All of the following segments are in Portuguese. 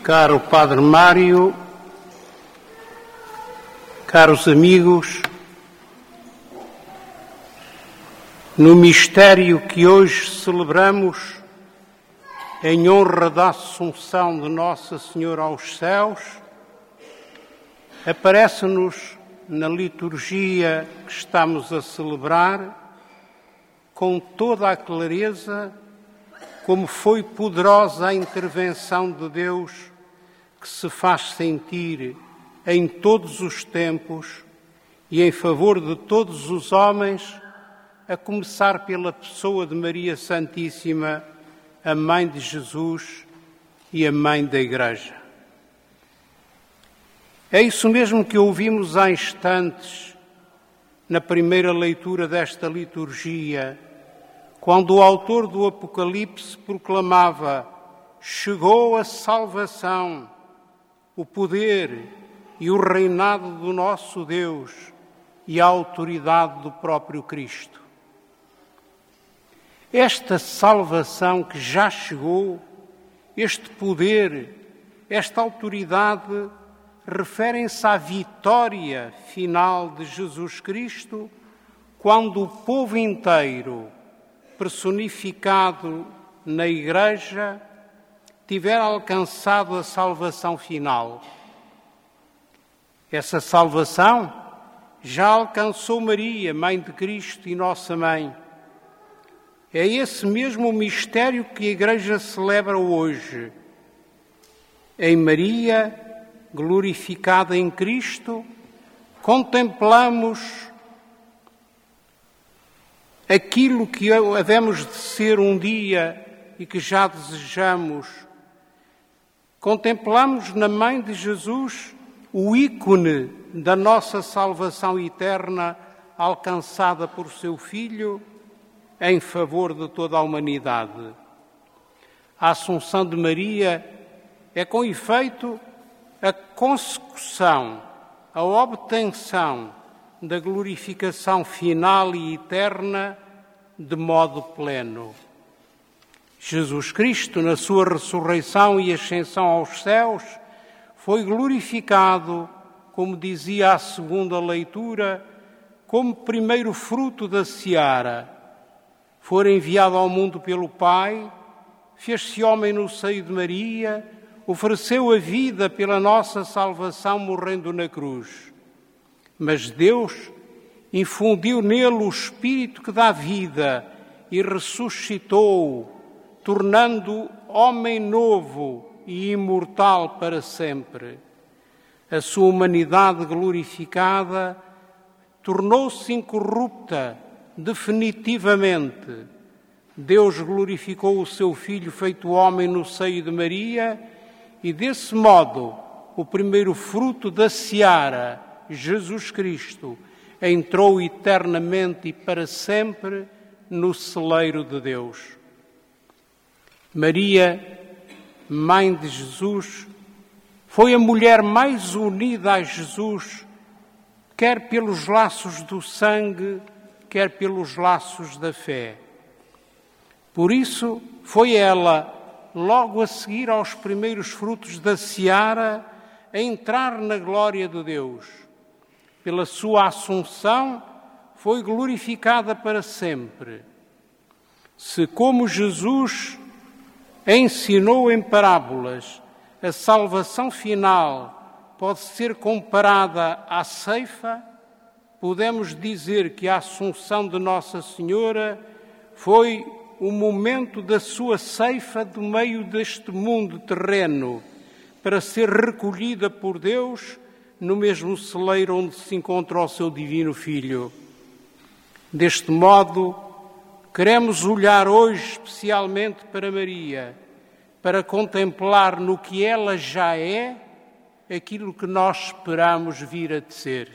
Caro Padre Mário, caros amigos, no mistério que hoje celebramos, em honra da Assunção de Nossa Senhora aos céus, aparece-nos na liturgia que estamos a celebrar, com toda a clareza, como foi poderosa a intervenção de Deus que se faz sentir em todos os tempos e em favor de todos os homens, a começar pela pessoa de Maria Santíssima, a Mãe de Jesus e a Mãe da Igreja. É isso mesmo que ouvimos há instantes na primeira leitura desta liturgia, quando o autor do Apocalipse proclamava: chegou a salvação, o poder e o reinado do nosso Deus e a autoridade do próprio Cristo. Esta salvação que já chegou, este poder, esta autoridade, referem-se à vitória final de Jesus Cristo, quando o povo inteiro, personificado na Igreja, tiver alcançado a salvação final. Essa salvação já alcançou Maria, Mãe de Cristo e Nossa Mãe. É esse mesmo mistério que a Igreja celebra hoje. Em Maria, glorificada em Cristo, contemplamos aquilo que havemos de ser um dia e que já desejamos. Contemplamos na Mãe de Jesus o ícone da nossa salvação eterna alcançada por seu Filho em favor de toda a humanidade. A Assunção de Maria é, com efeito, a consecução, a obtenção da glorificação final e eterna de modo pleno. Jesus Cristo, na sua ressurreição e ascensão aos céus, foi glorificado, como dizia a segunda leitura, como primeiro fruto da seara. Foi enviado ao mundo pelo Pai, fez-se homem no seio de Maria, ofereceu a vida pela nossa salvação morrendo na cruz. Mas Deus infundiu nele o Espírito que dá vida e ressuscitou-o, tornando-o homem novo e imortal para sempre. A sua humanidade glorificada tornou-se incorrupta definitivamente. Deus glorificou o seu Filho feito homem no seio de Maria e, desse modo, o primeiro fruto da seara, Jesus Cristo, entrou eternamente e para sempre no celeiro de Deus. Maria, Mãe de Jesus, foi a mulher mais unida a Jesus, quer pelos laços do sangue, quer pelos laços da fé. Por isso, foi ela, logo a seguir aos primeiros frutos da seara, a entrar na glória de Deus. Pela sua assunção, foi glorificada para sempre. Se, como Jesus ensinou em parábolas, a salvação final pode ser comparada à ceifa, podemos dizer que a Assunção de Nossa Senhora foi o momento da sua ceifa do meio deste mundo terreno, para ser recolhida por Deus no mesmo celeiro onde se encontra o seu divino Filho. Deste modo, queremos olhar hoje especialmente para Maria, para contemplar no que ela já é aquilo que nós esperamos vir a ser.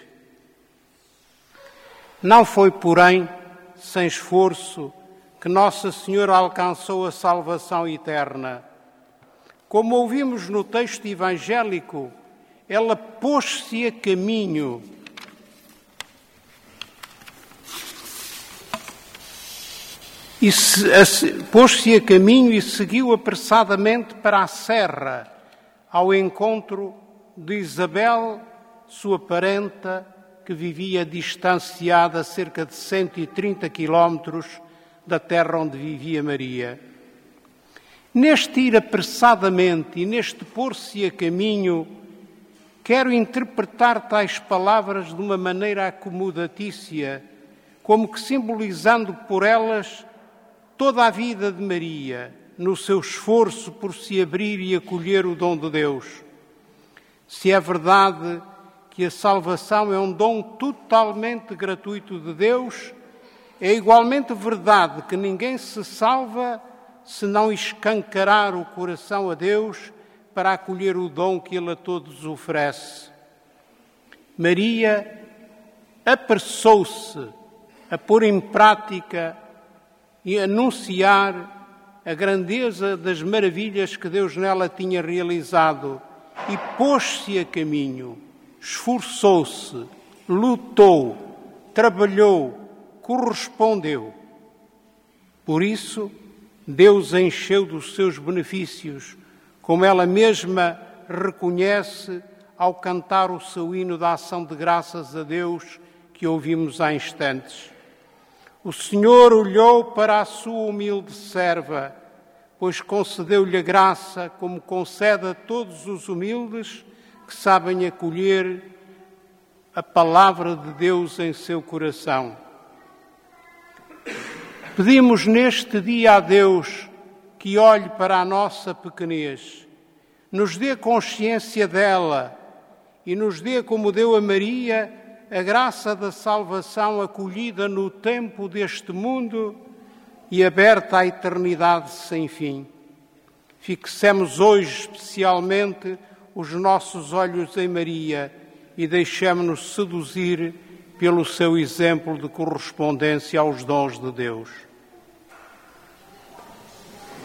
Não foi, porém, sem esforço que Nossa Senhora alcançou a salvação eterna. Como ouvimos no texto evangélico, ela pôs-se a caminho. Pôs-se a caminho e seguiu apressadamente para a serra, ao encontro de Isabel, sua parenta, que vivia distanciada a cerca de 130 quilómetros da terra onde vivia Maria. Neste ir apressadamente e neste pôr-se a caminho, quero interpretar tais palavras de uma maneira acomodatícia, como que simbolizando por elas toda a vida de Maria, no seu esforço por se abrir e acolher o dom de Deus. Se é verdade que a salvação é um dom totalmente gratuito de Deus, é igualmente verdade que ninguém se salva se não escancarar o coração a Deus para acolher o dom que Ele a todos oferece. Maria apressou-se a pôr em prática e anunciar a grandeza das maravilhas que Deus nela tinha realizado e pôs-se a caminho, esforçou-se, lutou, trabalhou, correspondeu. Por isso, Deus encheu dos seus benefícios, como ela mesma reconhece ao cantar o seu hino da ação de graças a Deus que ouvimos há instantes. O Senhor olhou para a sua humilde serva, pois concedeu-lhe a graça como concede a todos os humildes que sabem acolher a palavra de Deus em seu coração. Pedimos neste dia a Deus que olhe para a nossa pequenez, nos dê consciência dela e nos dê, como deu a Maria, a graça da salvação acolhida no tempo deste mundo e aberta à eternidade sem fim. Fixemos hoje especialmente os nossos olhos em Maria e deixemo-nos seduzir pelo seu exemplo de correspondência aos dons de Deus.